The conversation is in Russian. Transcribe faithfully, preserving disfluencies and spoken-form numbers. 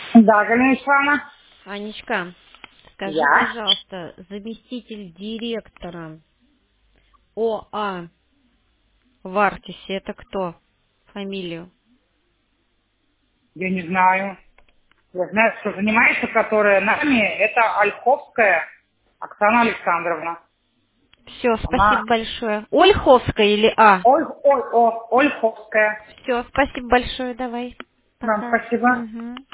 Да, Галина Ивановна. Анечка, скажи, Я? пожалуйста, заместитель директора ОА в Артисе, это кто? Фамилию? Я не знаю. Я знаю, что занимается, которая нами, это Ольховская Оксана Александровна. Все, спасибо Она... большое. Ольховская или А? Ой, ой, о, Ольховская. Все, спасибо большое, давай. Вам Пока. спасибо. Мгм.